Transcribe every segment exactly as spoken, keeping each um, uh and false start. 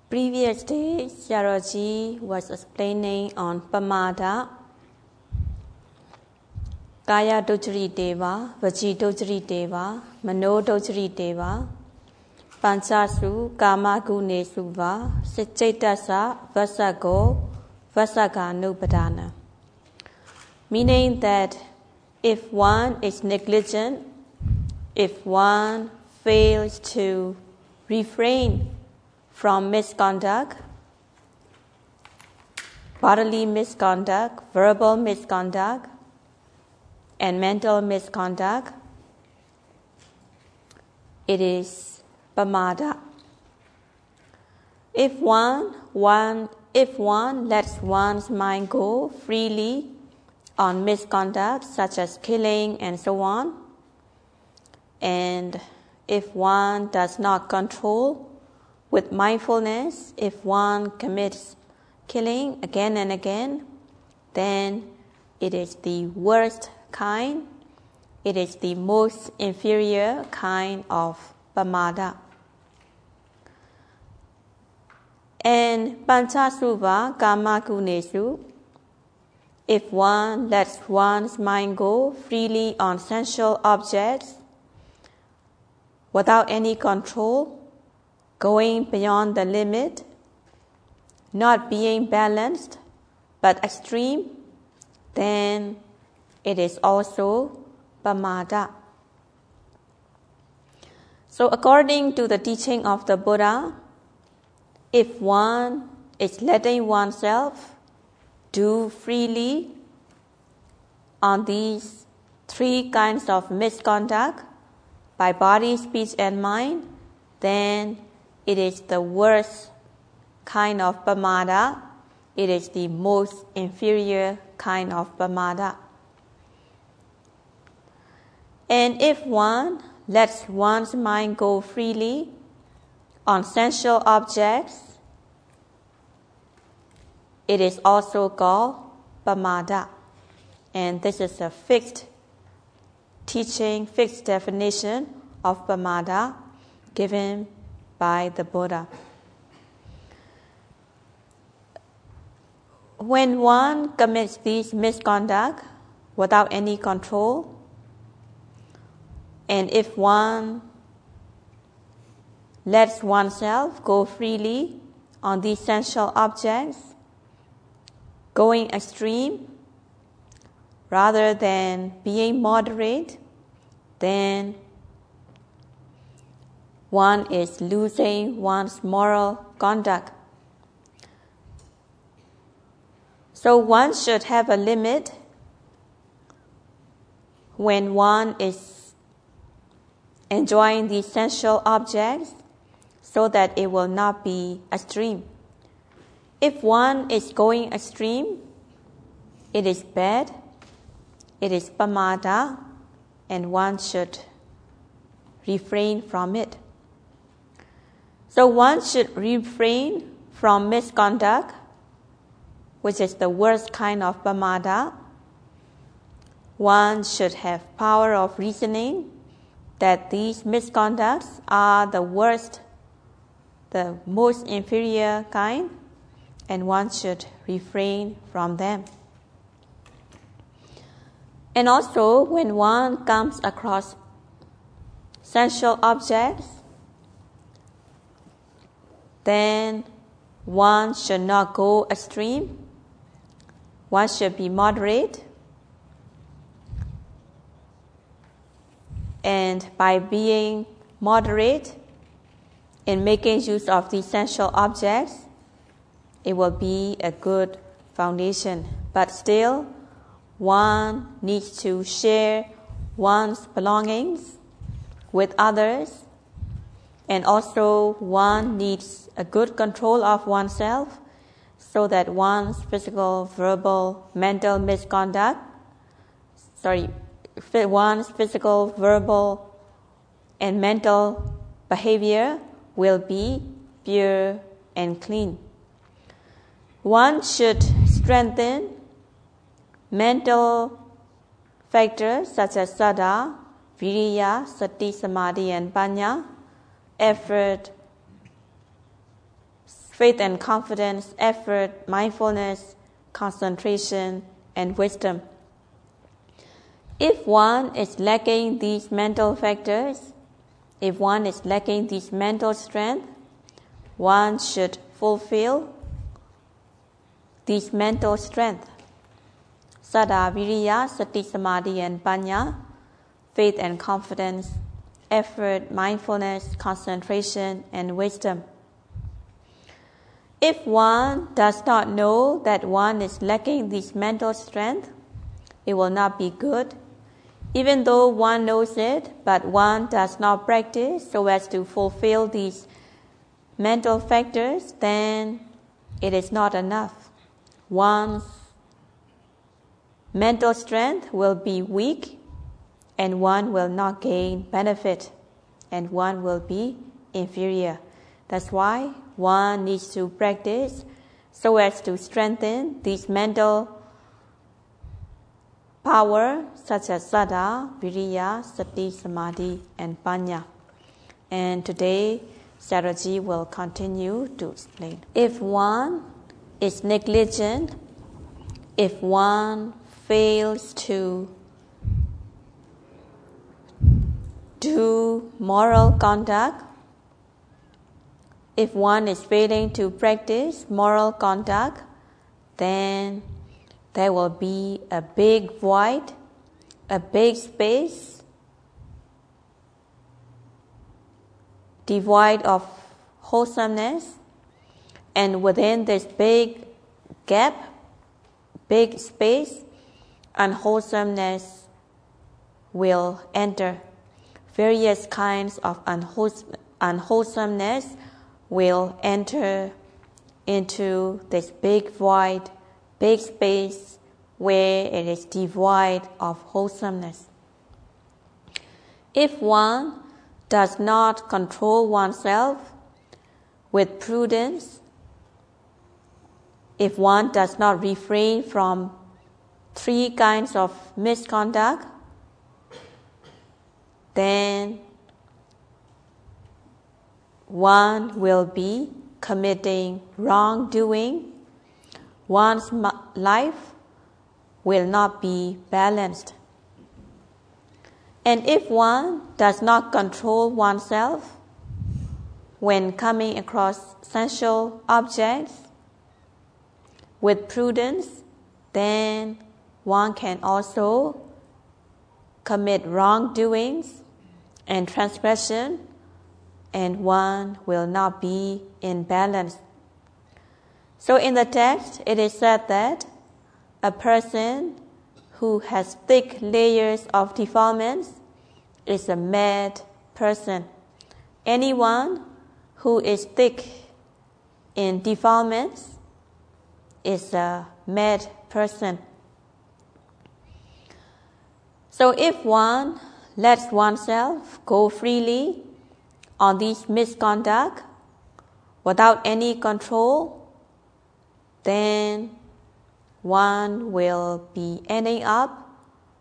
Previous day, Sharaji was explaining on Pamada, Kaya Dojri Deva, Vaji Dojri Deva, Mano Dojri Deva, Panchasu, Kama Gune Suva, Sichetasa, Vasago, Vasaga Nupadana. Meaning that if one is negligent, if one fails to refrain from misconduct, bodily misconduct, verbal misconduct, and mental misconduct, it is pamada. If one, one, if one lets one's mind go freely on misconduct, such as killing and so on, and if one does not control with mindfulness, if one commits killing again and again, then it is the worst kind, it is the most inferior kind of pamada. And panchasuva kamakunesu, if one lets one's mind go freely on sensual objects without any control, going beyond the limit, not being balanced but extreme, then it is also pamada. So according to the teaching of the Buddha, if one is letting oneself do freely on these three kinds of misconduct by body, speech, and mind, then it is the worst kind of pamada. It is the most inferior kind of pamada. And if one lets one's mind go freely on sensual objects, it is also called pamada. And this is a fixed teaching, fixed definition of pamada given by the Buddha. When one commits these misconduct without any control, and if one lets oneself go freely on these sensual objects, going extreme rather than being moderate, then one is losing one's moral conduct. So one should have a limit when one is enjoying these sensual objects so that it will not be extreme. If one is going extreme, it is bad, it is pamada, and one should refrain from it. So one should refrain from misconduct, which is the worst kind of pamada. One should have power of reasoning that these misconducts are the worst, the most inferior kind, and one should refrain from them. And also, when one comes across sensual objects, then one should not go extreme. One should be moderate. And by being moderate in making use of these sensual objects, it will be a good foundation. But still, one needs to share one's belongings with others, and also one needs a good control of oneself so that one's physical, verbal, mental misconduct, sorry, one's physical, verbal, and mental behavior will be pure and clean. One should strengthen mental factors such as saddha, viriya, sati, samadhi, and panya, effort, faith and confidence, effort, mindfulness, concentration, and wisdom. If one is lacking these mental factors, if one is lacking this mental strength, one should fulfill this mental strength. Saddha, Viriya, Sati, Samadhi, and Panya, faith and confidence, effort, mindfulness, concentration, and wisdom. If one does not know that one is lacking this mental strength, it will not be good. Even though one knows it, but one does not practice so as to fulfill these mental factors, then it is not enough. One's mental strength will be weak, and one will not gain benefit, and one will be inferior. That's why one needs to practice so as to strengthen these mental power such as Saddha, Viriya, Sati, Samadhi, and Panya. And today, Sayadaw will continue to explain. If one is negligent, if one fails to do moral conduct, if one is failing to practice moral conduct, then there will be a big void, a big space, devoid of wholesomeness, and within this big gap, big space, unwholesomeness will enter. Various kinds of unwholesome, unwholesomeness will enter into this big void, big space where it is devoid of wholesomeness. If one does not control oneself with prudence, if one does not refrain from three kinds of misconduct, then one will be committing wrongdoing. One's life will not be balanced. And if one does not control oneself when coming across sensual objects with prudence, then one can also commit wrongdoings and transgression, and one will not be in balance. So in the text, it is said that a person who has thick layers of defilements is a mad person. Anyone who is thick in defilements is a mad person. So if one lets oneself go freely on these misconduct without any control, then one will be ending up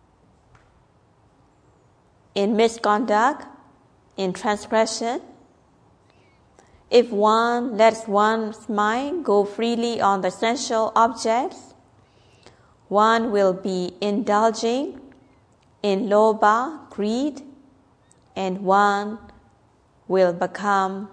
in misconduct, in transgression. If one lets one's mind go freely on the sensual objects, one will be indulging in lobha, greed, and one will become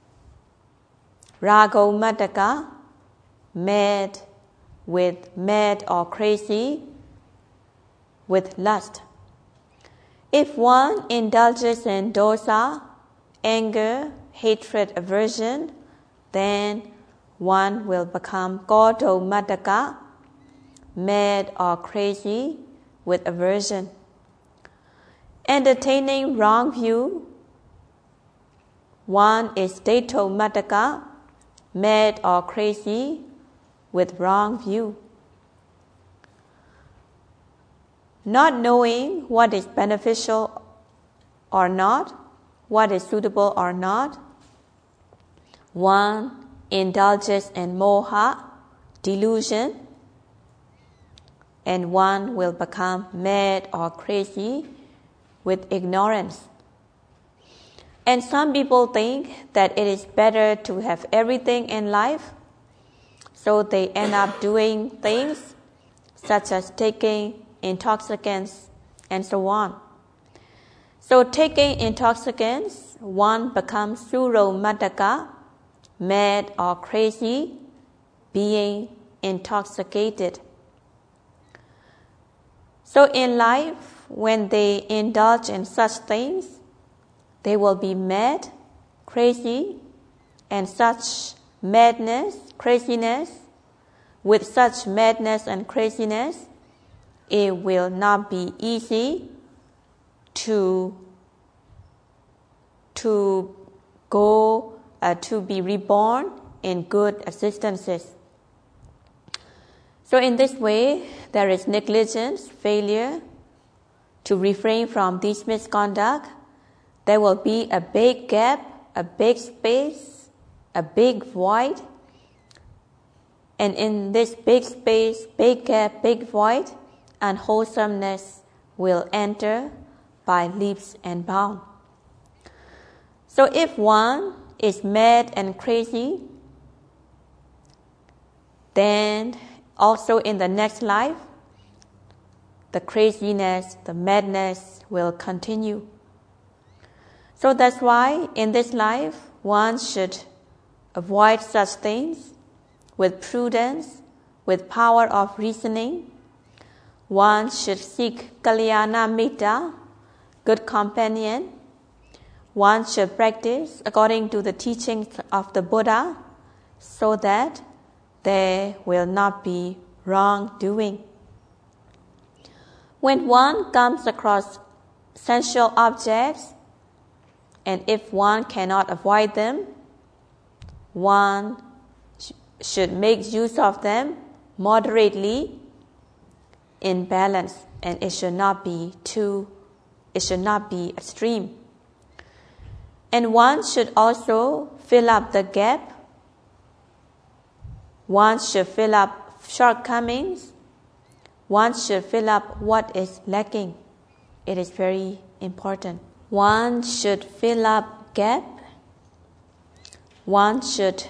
ragomataka, mad with mad or crazy with lust. If one indulges in dosa, anger, hatred, aversion, then one will become kodomataka, mad or crazy with aversion. Entertaining wrong view, one is detomataka, mad or crazy with wrong view. Not knowing what is beneficial or not, what is suitable or not, one indulges in moha, delusion, and one will become mad or crazy with ignorance. And some people think that it is better to have everything in life, so they end up doing things such as taking intoxicants and so on. So taking intoxicants, one becomes suro-madaka, mad or crazy, being intoxicated. So in life, when they indulge in such things, they will be mad, crazy, and such madness, craziness, with such madness and craziness, it will not be easy to, to go, uh, to be reborn in good existences. So in this way, there is negligence, failure to refrain from this misconduct. There will be a big gap, a big space, a big void. And in this big space, big gap, big void, unwholesomeness will enter by leaps and bounds. So if one is mad and crazy, then also in the next life, the craziness, the madness will continue. So that's why in this life, one should avoid such things with prudence, with power of reasoning. One should seek kalyana mita, good companion. One should practice according to the teachings of the Buddha so that there will not be wrongdoing. When one comes across sensual objects, and if one cannot avoid them, one sh- should make use of them moderately in balance, and it should not be too, it should not be extreme. And one should also fill up the gap. One should fill up shortcomings. One should fill up what is lacking. It is very important. One should fill up gap. One should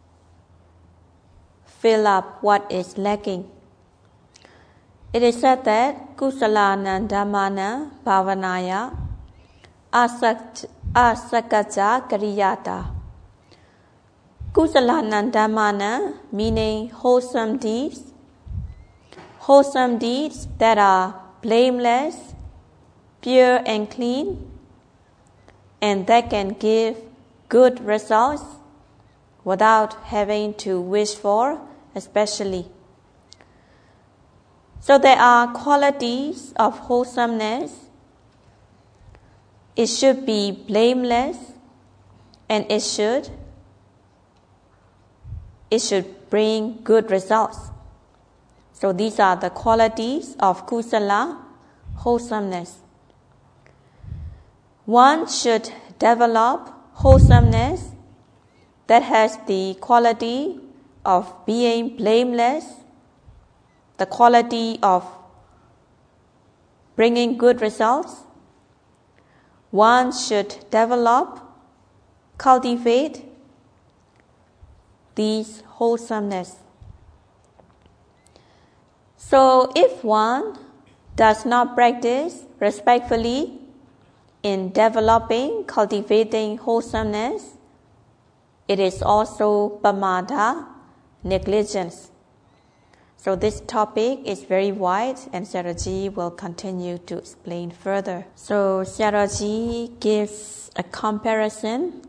fill up what is lacking. It is said that kusalana dhammana bhavanaya asakaja kariyata. Kusalana dhammana meaning wholesome deeds. Wholesome deeds that are blameless, pure and clean, and that can give good results without having to wish for, especially. So there are qualities of wholesomeness. It should be blameless, and it should it should bring good results. So these are the qualities of kusala, wholesomeness. One should develop wholesomeness that has the quality of being blameless, the quality of bringing good results. One should develop, cultivate these wholesomeness. So if one does not practice respectfully in developing, cultivating wholesomeness, it is also pamada, negligence. So this topic is very wide, and Sayadaw will continue to explain further. So Sayadaw gives a comparison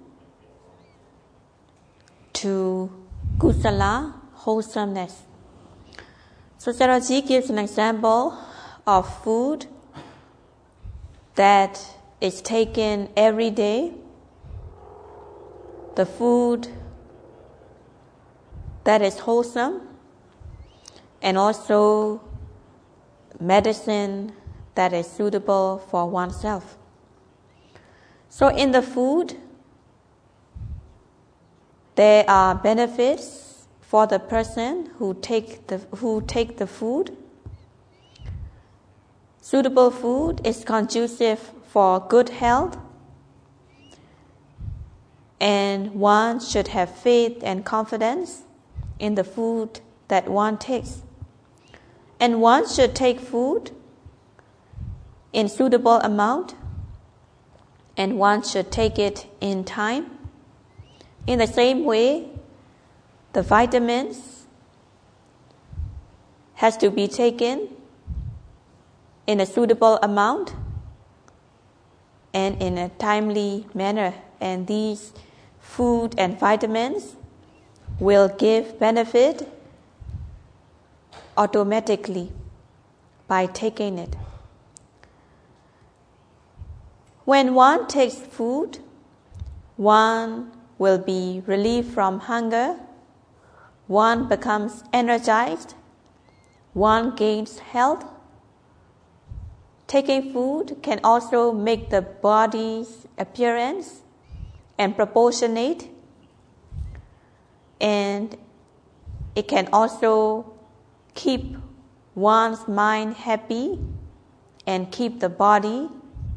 to kusala, wholesomeness. So Sayadaw gives an example of food that is taken every day, the food that is wholesome, and also medicine that is suitable for oneself. So in the food, there are benefits for the person who take the who take the food. Suitable food is conducive for good health. and one should have faith and confidence in the food that one takes. And one should take food in suitable amount, and one should take it in time. In the same way, the vitamins has to be taken in a suitable amount and in a timely manner. And these food and vitamins will give benefit automatically by taking it. When one takes food, one will be relieved from hunger, one becomes energized, one gains health. Taking food can also make the body's appearance and proportionate, and it can also keep one's mind happy and keep the body,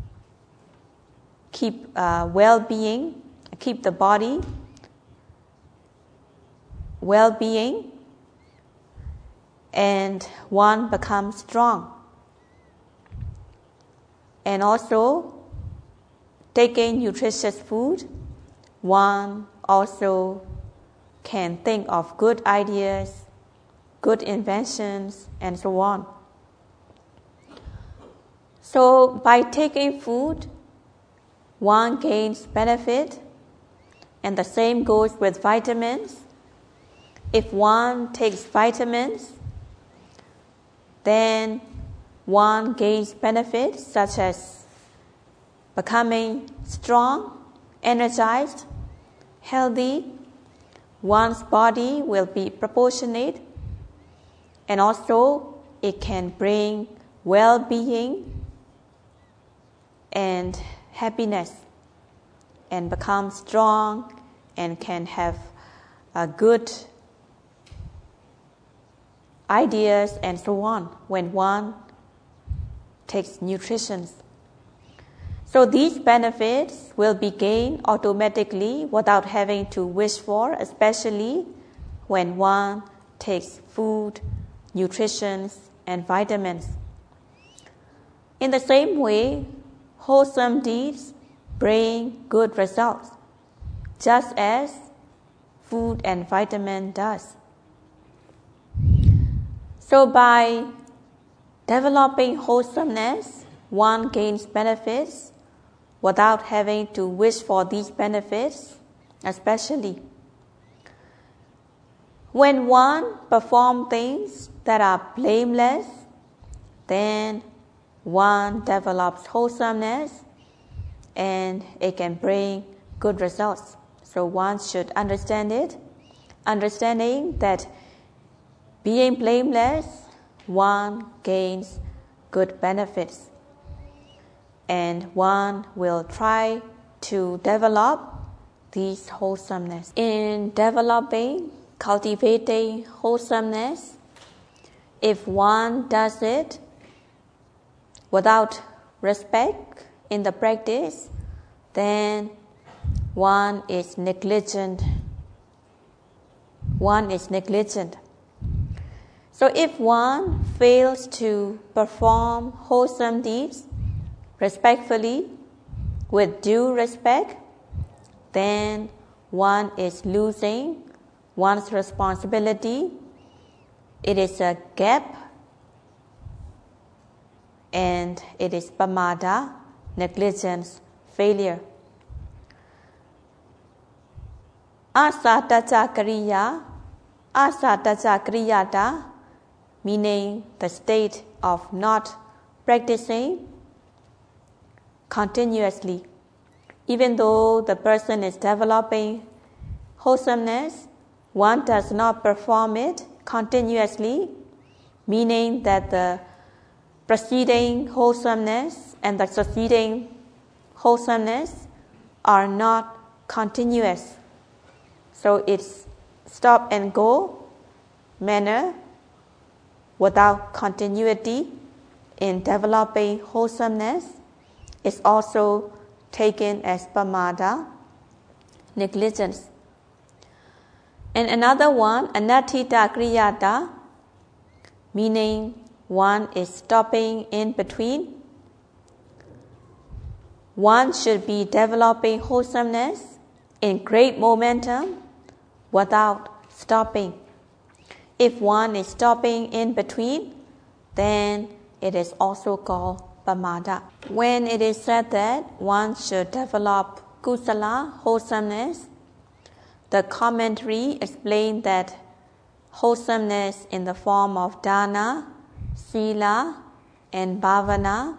keep uh, well-being, keep the body well-being, and one becomes strong. And also, taking nutritious food, one also can think of good ideas, good inventions, and so on. So, by taking food, one gains benefit, and the same goes with vitamins. If one takes vitamins, then one gains benefits such as becoming strong, energized, healthy. One's body will be proportionate, and also it can bring well-being and happiness, and become strong and can have a good ideas and so on when one takes nutrition. So these benefits will be gained automatically without having to wish for, especially when one takes food, nutrition, and vitamins. In the same way, wholesome deeds bring good results, just as food and vitamin does. So by developing wholesomeness, one gains benefits without having to wish for these benefits, especially. When one performs things that are blameless, then one develops wholesomeness and it can bring good results. So one should understand it, understanding that being blameless, one gains good benefits, and one will try to develop these wholesomeness. In developing, cultivating wholesomeness, if one does it without respect in the practice, then one is negligent. One is negligent. So if one fails to perform wholesome deeds respectfully, with due respect, then one is losing one's responsibility. It is a gap, and it is pamada, negligence, failure. Asatacha kriya, asatacha kriyata, meaning the state of not practicing continuously. Even though the person is developing wholesomeness, one does not perform it continuously, meaning that the preceding wholesomeness and the succeeding wholesomeness are not continuous. So it's stop and go manner without continuity in developing wholesomeness is also taken as pamada, negligence. And another one, anattita kriyata, meaning one is stopping in between. One should be developing wholesomeness in great momentum without stopping. If one is stopping in between, then it is also called pamada. When it is said that one should develop kusala, wholesomeness, the commentary explains that wholesomeness in the form of dana, sila, and bhavana,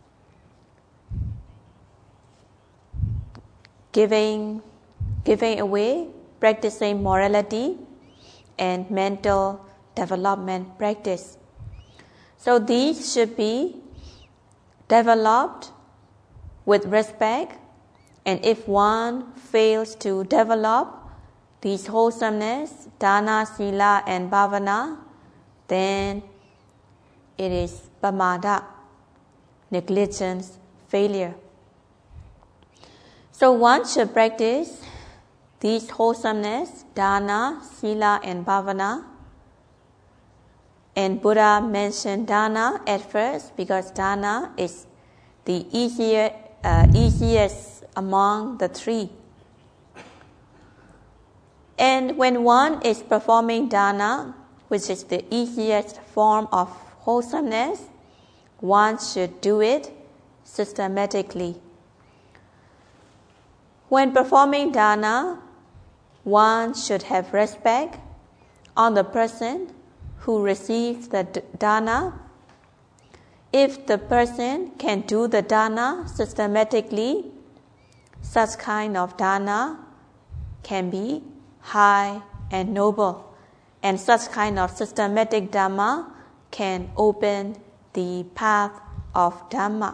giving, giving away, practicing morality, and mental development practice. So these should be developed with respect, and if one fails to develop these wholesomeness, dana, sila, and bhavana, then it is pamada, negligence, failure. So one should practice these wholesomeness, dana, sila, and bhavana. And Buddha mentioned dana at first because dana is the easier, uh, easiest among the three. And when one is performing dana, which is the easiest form of wholesomeness, one should do it systematically. When performing dana, one should have respect on the person who receives the dana. If the person can do the dana systematically, such kind of dana can be high and noble, and such kind of systematic dhamma can open the path of dhamma.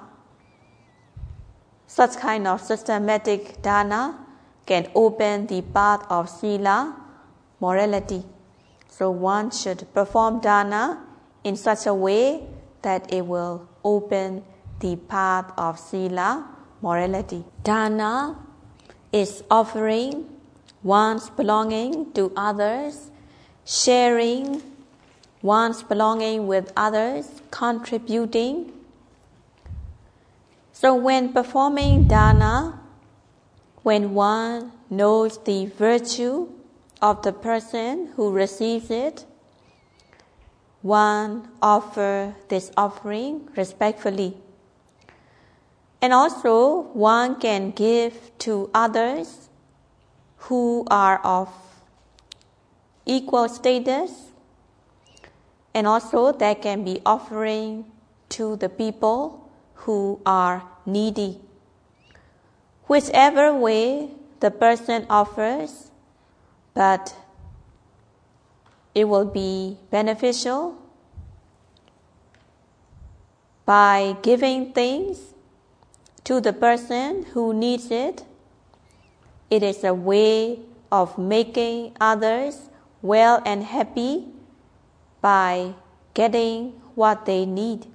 Such kind of systematic dana can open the path of sila, morality. So one should perform dana in such a way that it will open the path of sila, morality. Dana is offering one's belonging to others, sharing one's belonging with others, contributing. So when performing dana, when one knows the virtue of the person who receives it, one offers this offering respectfully. And also one can give to others who are of equal status, and also there can be offering to the people who are needy. Whichever way the person offers, but it will be beneficial. By giving things to the person who needs it, it is a way of making others well and happy by getting what they need.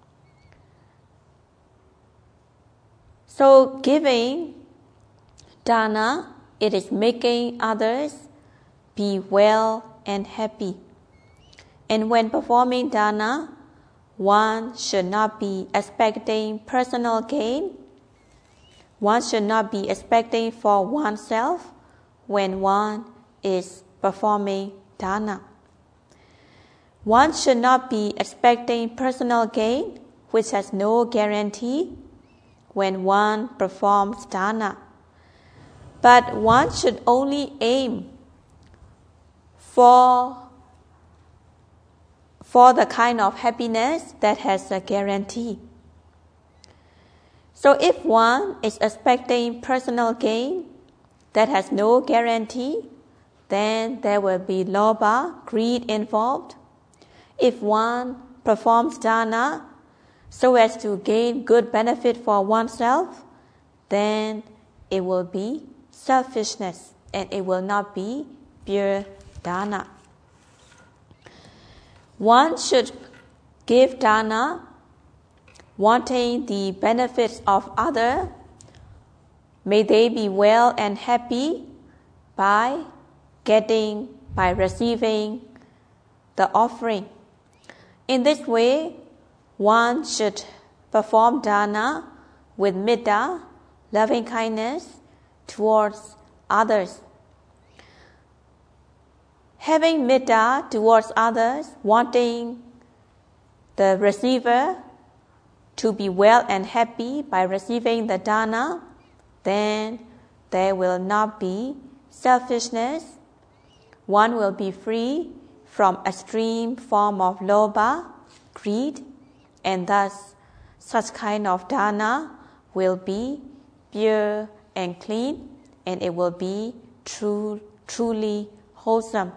So giving dana, it is making others be well and happy. And when performing dana, one should not be expecting personal gain. One should not be expecting for oneself when one is performing dana. One should not be expecting personal gain, which has no guarantee when one performs dana. But one should only aim for, for the kind of happiness that has a guarantee. So if one is expecting personal gain that has no guarantee, then there will be lobha, greed involved. If one performs dana so as to gain good benefit for oneself, then it will be selfishness and it will not be pure dana. One should give dana wanting the benefits of others. May they be well and happy by getting, by receiving the offering. In this way, one should perform dana with metta, loving kindness towards others. Having metta towards others, wanting the receiver to be well and happy by receiving the dana, then there will not be selfishness. One will be free from extreme form of lobha, greed, and thus such kind of dana will be pure and clean, and it will be true, truly wholesome.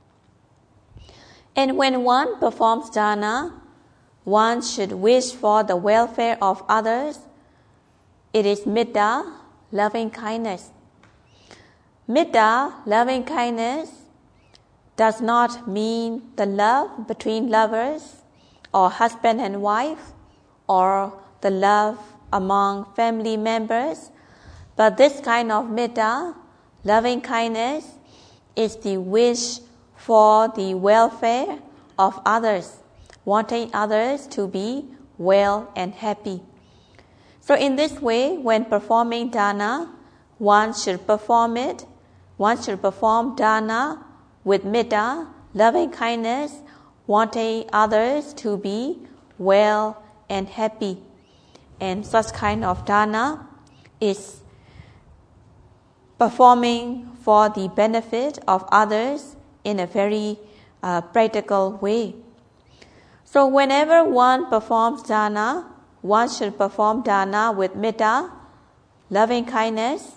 And when one performs dana, one should wish for the welfare of others. It is metta, loving kindness. Metta, loving kindness, does not mean the love between lovers or husband and wife or the love among family members, but this kind of metta, loving kindness, is the wish for the welfare of others, wanting others to be well and happy. So in this way, when performing dana, one should perform it, one should perform dana with metta, loving kindness, wanting others to be well and happy. And such kind of dana is performing for the benefit of others in a very uh, practical way. So whenever one performs dana, one should perform dana with metta, loving kindness.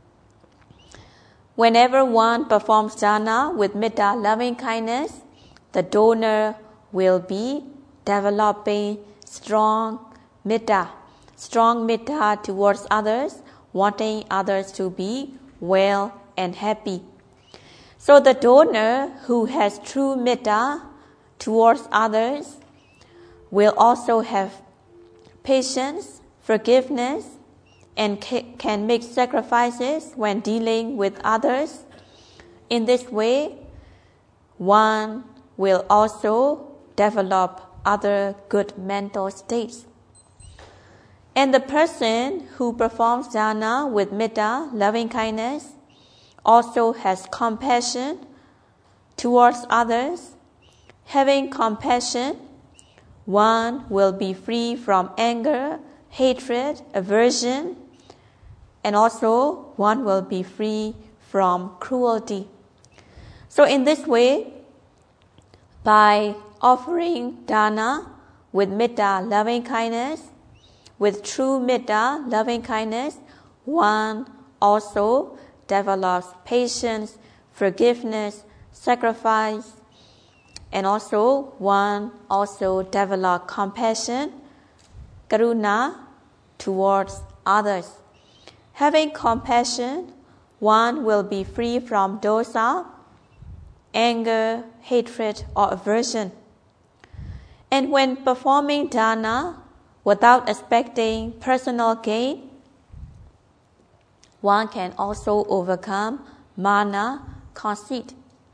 Whenever one performs dana with metta, loving kindness, the donor will be developing strong metta, strong metta towards others, wanting others to be well and happy. So the donor who has true metta towards others will also have patience, forgiveness, and can make sacrifices when dealing with others. In this way, one will also develop other good mental states. And the person who performs dana with metta, loving kindness, also has compassion towards others. Having compassion, one will be free from anger, hatred, aversion, and also one will be free from cruelty. So in this way, by offering dana with metta, loving kindness, with true metta, loving kindness, one also develops patience, forgiveness, sacrifice, and also one also develops compassion, karuna, towards others. Having compassion, one will be free from dosa, anger, hatred, or aversion. And when performing dana without expecting personal gain, one can also overcome mana, conceit.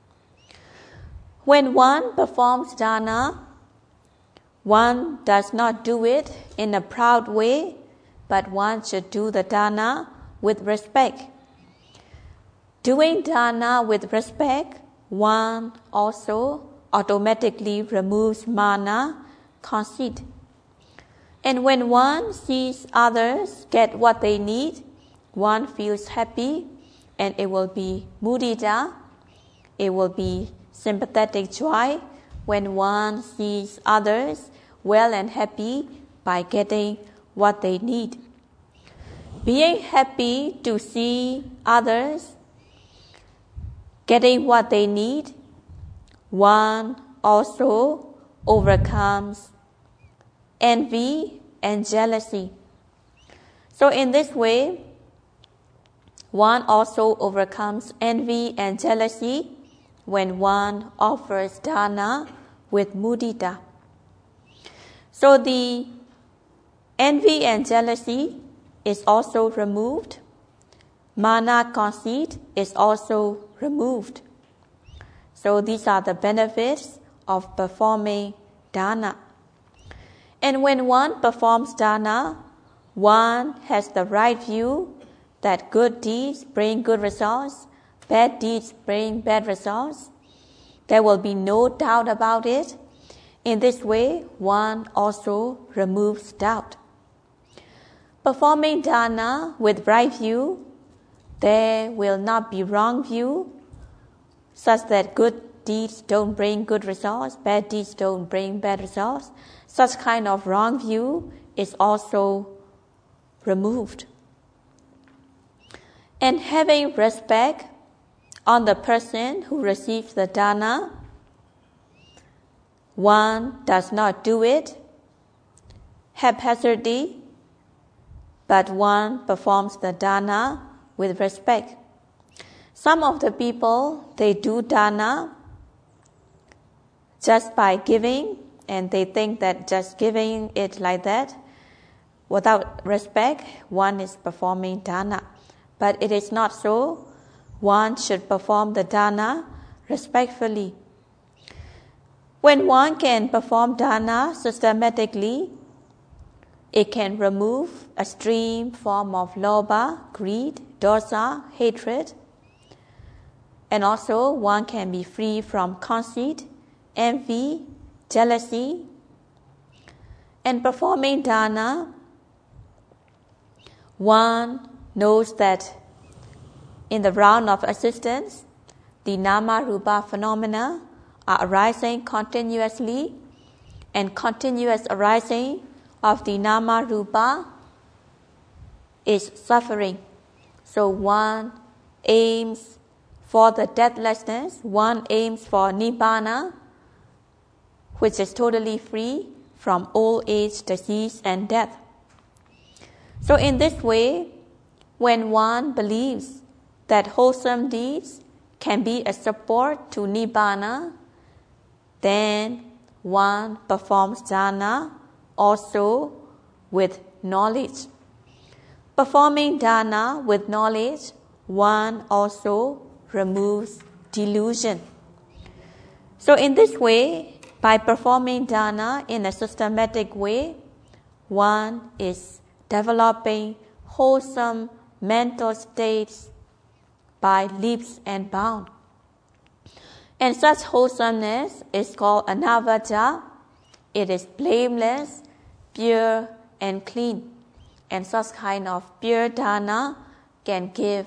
When one performs dana, one does not do it in a proud way, but one should do the dana with respect. Doing dana with respect, one also automatically removes mana, conceit. And when one sees others get what they need, one feels happy, and it will be mudita, it will be sympathetic joy when one sees others well and happy by getting what they need. Being happy to see others getting what they need, one also overcomes envy and jealousy. So in this way, one also overcomes envy and jealousy when one offers dana with mudita. So the envy and jealousy is also removed Mana conceit is also removed. So these are the benefits of performing dana. And when one performs dana, one has the right view that good deeds bring good results, bad deeds bring bad results. There will be no doubt about it. In this way, one also removes doubt. Performing dana with right view, there will not be wrong view, such that good deeds don't bring good results, bad deeds don't bring bad results. Such kind of wrong view is also removed. And having respect on the person who receives the dana, one does not do it haphazardly, but one performs the dana with respect. Some of the people, they do dana just by giving, and they think that just giving it like that, without respect, one is performing dana. But it is not so. One should perform the dana respectfully. When one can perform dana systematically, it can remove a extreme form of lobha, greed, dosa, hatred. And also one can be free from conceit, envy, jealousy. And performing dana, one knows that in the round of existence, the nama rupa phenomena are arising continuously, and continuous arising of the nama rupa is suffering. So one aims for the deathlessness, one aims for nibbana, which is totally free from old age, disease, and death. So in this way, when one believes that wholesome deeds can be a support to nibbana, then one performs dana also with knowledge. Performing dana with knowledge, one also removes delusion. So in this way, by performing dana in a systematic way, one is developing wholesome mental states by leaps and bounds. And such wholesomeness is called anavaja. It is blameless, pure, and clean. And such kind of pure dana can give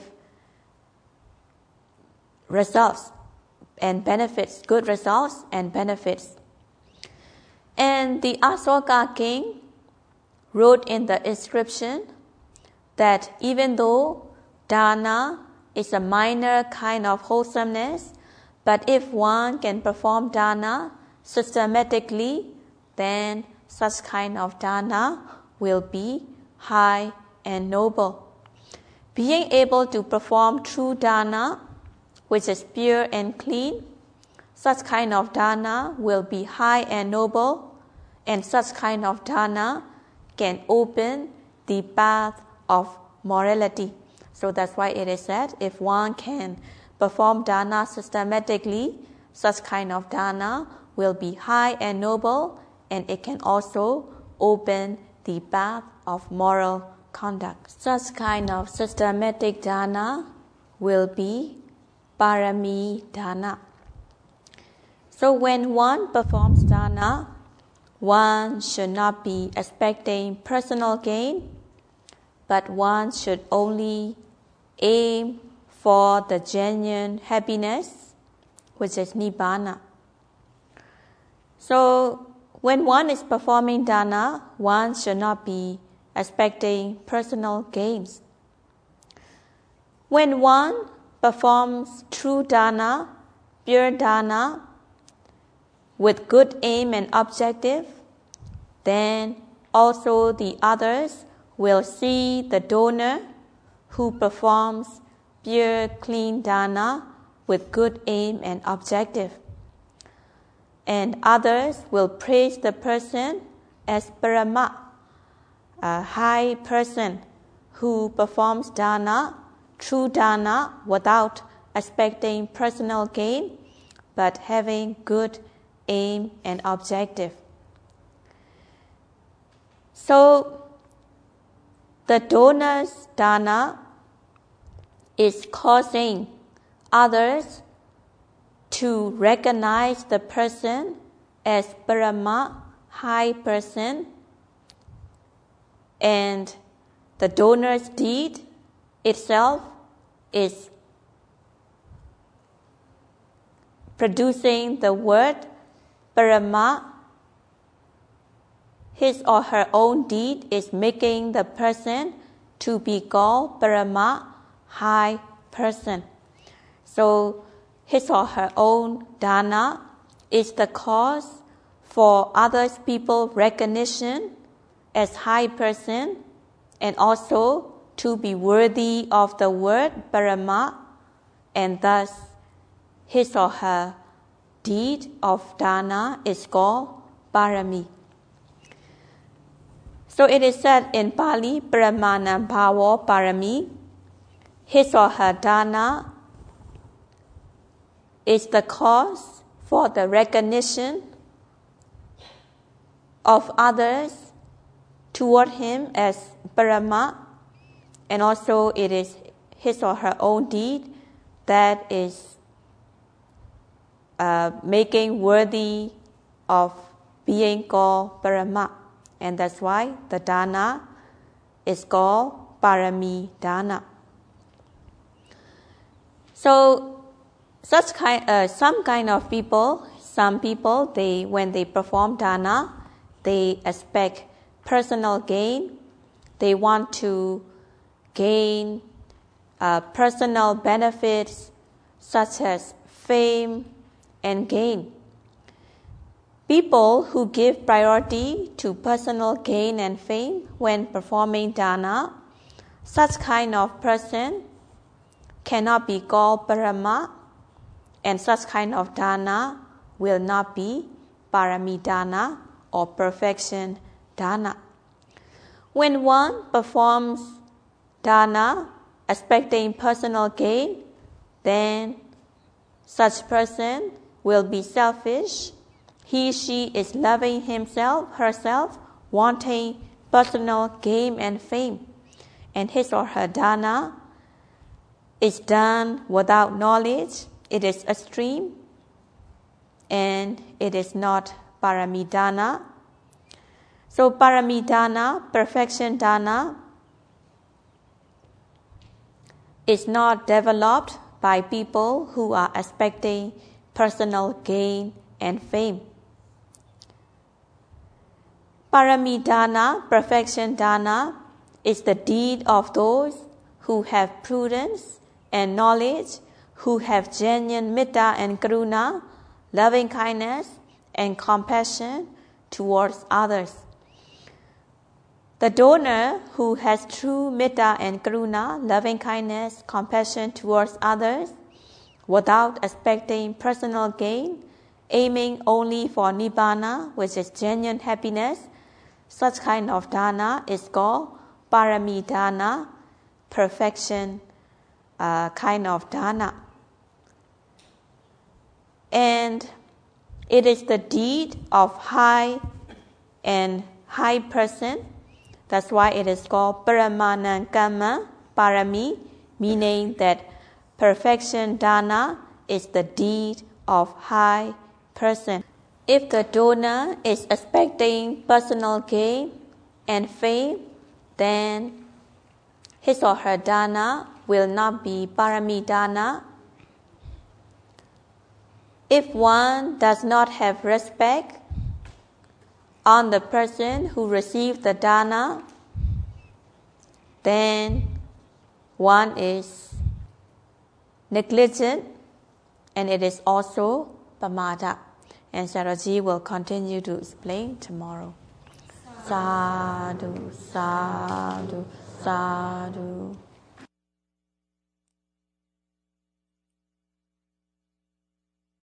results and benefits, good results and benefits. And the Asoka king wrote in the inscription that even though dana is a minor kind of wholesomeness, but if one can perform dana systematically, then such kind of dana will be high and noble. Being able to perform true dana, which is pure and clean, such kind of dana will be high and noble, and such kind of dana can open the path of morality. So that's why it is said, if one can perform dana systematically, such kind of dana will be high and noble, and it can also open the path of moral conduct. Such kind of systematic dana will be parami dana. So when one performs dana, one should not be expecting personal gain, but one should only aim for the genuine happiness, which is nibbana. So when one is performing dana, one should not be expecting personal gains. When one performs true dana, pure dana, with good aim and objective, then also the others will see the donor who performs pure, clean dana with good aim and objective. And others will praise the person as parama, a high person who performs dana true dana without expecting personal gain, but having good aim and objective. So, the donor's dana is causing others to recognize the person as Parama, high person, and the donor's deed itself is producing the word Parama. His or her own deed is making the person to be called Parama, high person. So his or her own dana is the cause for others people recognition as high person, and also to be worthy of the word Parama, and thus his or her deed of dana is called Parami. So it is said in Pali, Paramana Bhavo Parami, his or her dana is the cause for the recognition of others toward him as Parama, and also it is his or her own deed that is uh, making worthy of being called Parama, and that's why the dana is called Parami dana. So such kind, uh, some kind of people, some people, they when they perform dana, they expect personal gain. They want to gain uh, personal benefits such as fame and gain. People who give priority to personal gain and fame when performing dana, such kind of person cannot be called Parama, and such kind of dana will not be Parami dana or perfection dana. When one performs dana expecting personal gain, then such person will be selfish. He, she is loving himself, herself, wanting personal gain and fame, and his or her dana is done without knowledge. It is extreme, and it is not Paramidana. So Paramidana, perfection dana, is not developed by people who are expecting personal gain and fame. Paramidana, perfection dana, is the deed of those who have prudence and knowledge, who have genuine metta and karuna, loving kindness and compassion towards others. The donor who has true metta and karuna, loving kindness, compassion towards others, without expecting personal gain, aiming only for nibbana, which is genuine happiness, such kind of dana is called paramidana, perfection uh, kind of dana. And it is the deed of high and high person. That's why it is called Paramanankama Parami, meaning that perfection dana is the deed of high person. If the donor is expecting personal gain and fame, then his or her dana will not be Paramidana. If one does not have respect on the person who received the dana, then one is negligent, and it is also pamada. And Saraji will continue to explain tomorrow. Sadhu, sadhu, sadhu.